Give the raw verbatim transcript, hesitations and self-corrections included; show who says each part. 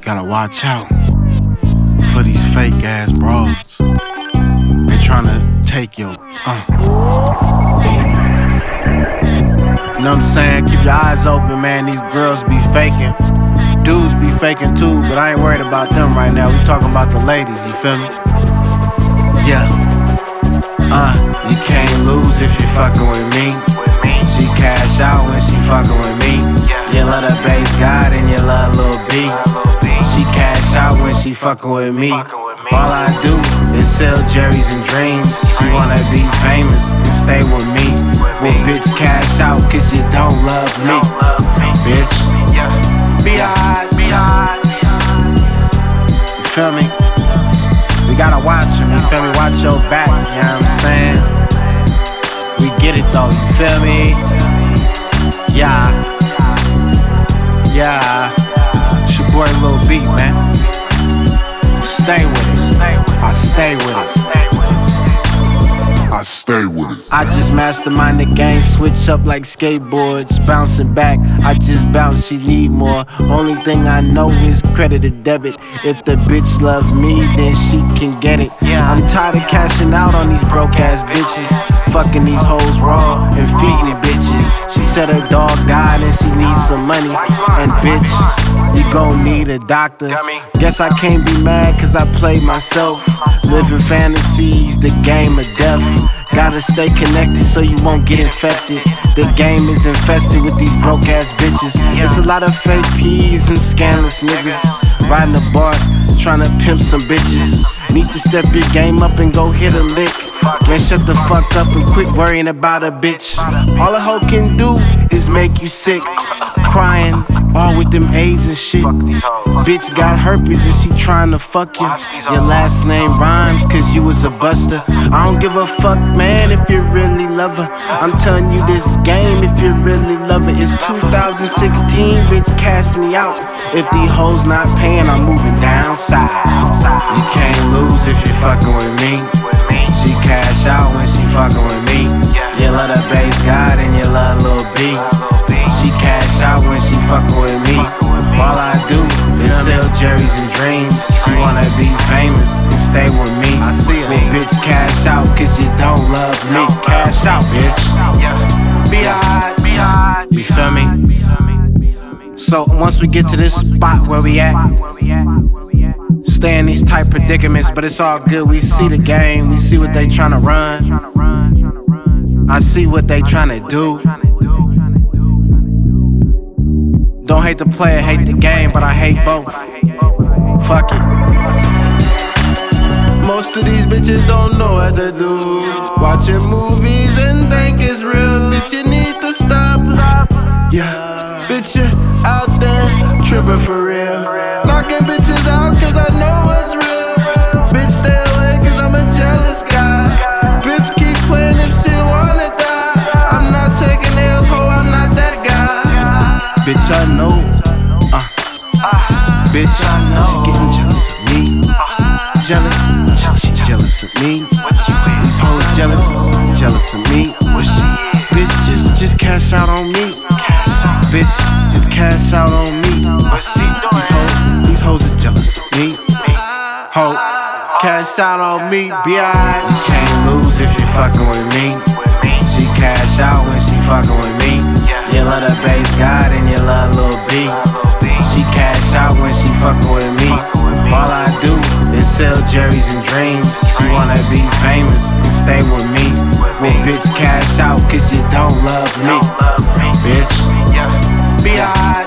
Speaker 1: Gotta watch out for these fake ass broads. They tryna take your, uh. You know what I'm saying? Keep your eyes open, man. These girls be faking. Dudes be faking too, but I ain't worried about them right now. We talking about the ladies, you feel me? Yeah. Uh, you can't lose if you fucking with me. She cash out when she fucking with me. You love the bass god and you love Lil B. She cash out when she fucking with me. All I do is sell Jerry's and dreams. She wanna be famous and stay with me. Well, bitch, cash out cause you don't love me. Bitch, be alright, be alright. You feel me? We gotta watch him, you feel me? Watch your back, you know what I'm saying? We get it though, you feel me? Yeah, yeah. It's your boy Lil B, man. Stay with it. I stay with it. I stay with it. I just mastermind the game, switch up like skateboards, bouncing back. I just bounce, she need more. Only thing I know is credit or debit. If the bitch love me, then she can get it. I'm tired of cashing out on these broke ass bitches, fucking these hoes raw and feeding bitches. She said her dog died and she needs some money. And bitch, you gon' need a doctor. Guess I can't be mad cause I play myself, living fantasies, the game of death. Gotta stay connected so you won't get infected. The game is infested with these broke ass bitches. It's a lot of fake P's and scandalous niggas riding the bar, tryna pimp some bitches. Need to step your game up and go hit a lick. Man, shut the fuck up and quit worrying about a bitch. All a hoe can do is make you sick, crying, all with them AIDS and shit. Bitch got herpes and she tryna fuck you. Your last name rhymes cause you was a buster. I don't give a fuck, man, if you really love her. I'm telling you this game, if you really love her. It's two thousand sixteen, bitch, cash me out. If these hoes not paying, I'm moving down south. You can't lose if you fucking with me. She cash out when she fucking with me. You love the bass god and you love Lil B. She cash out when she fucking with me. All I do is sell Jerry's and dreams. She wanna be famous and stay with me. I see it. Well, bitch, cash out cause you don't love me. Cash out, bitch. Be alright, be alright. You feel me? So once we get to this spot where we at, stay in these tight predicaments, but it's all good. We see the game, we see what they tryna run. I see what they tryna do. Don't hate the player, hate the game, but I hate both. Fuck it. Most of these bitches don't know what to do. Watching movies and think it's real. Bitch, you need to stop. Yeah, bitch, you out there tripping for real. Knocking bitches out cause I know it's real. Bitch, stay away cause I'm a jealous guy. Bitch, keep playing if she wanna die. I'm not taking L's, ho, I'm not that guy. Bitch, I know, uh, uh, bitch, I know. She getting jealous of me, uh, jealous, she jealous of me. These hoes jealous, jealous of me. Bitch, just, just cash out on me. Bitch, just cash out on me. These hoes, these hoes is jealous of me. Ho, cash out on me, be alright. You can't lose if you fucking with me. She cash out when she fucking with me. You love the bass god and you love Lil B. She cash out when she fucking with me. All I do is sell Jerry's and dreams. She wanna be famous and stay with me. Well, bitch, cash out cause you don't love me. Bitch, be alright.